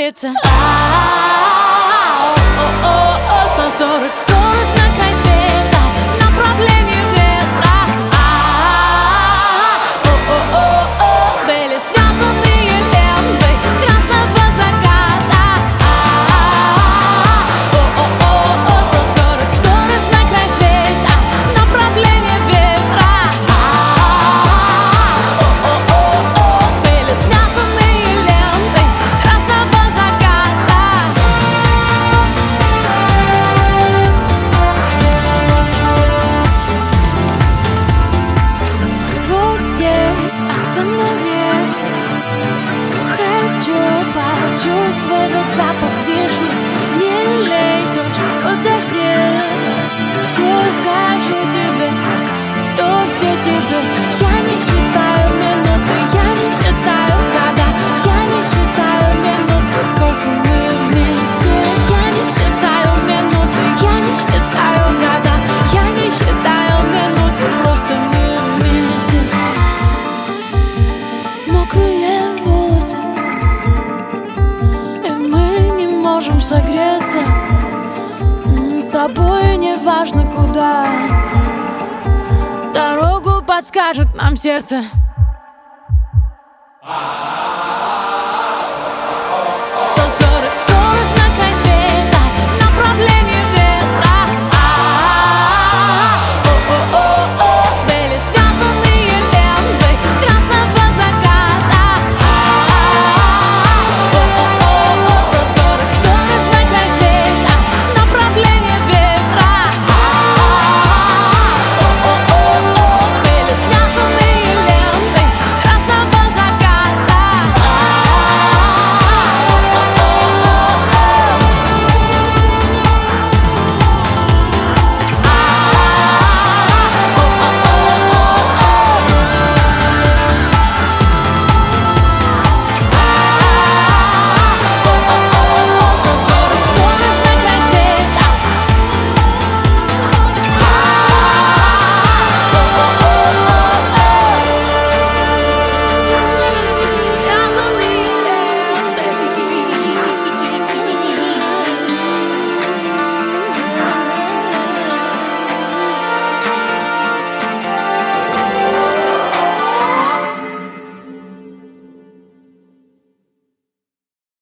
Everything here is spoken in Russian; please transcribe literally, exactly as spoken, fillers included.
светится. сто сорок, скорость на край света, направление ветра. О-о-о-о, были связанные лентой красного заката. О-о-о-о, сто сорок, скорость на край света, направление ветра. О-о-о-о, были связанные лентой красного заката. Вот здесь останови. Хочу почувствовать запах вишни. Не лей дождь, подожди. Все скажу тебе, все, все тебе. Я не считаю минуты, я не считаю года. Я не считаю минуты, сколько мы вместе. Я не считаю минуты, я не считаю года. Я не считаю минуты, просто мы вместе. Мокрые волосы, и мы не можем согреться. М, С тобой не важно куда, дорогу подскажет нам сердце.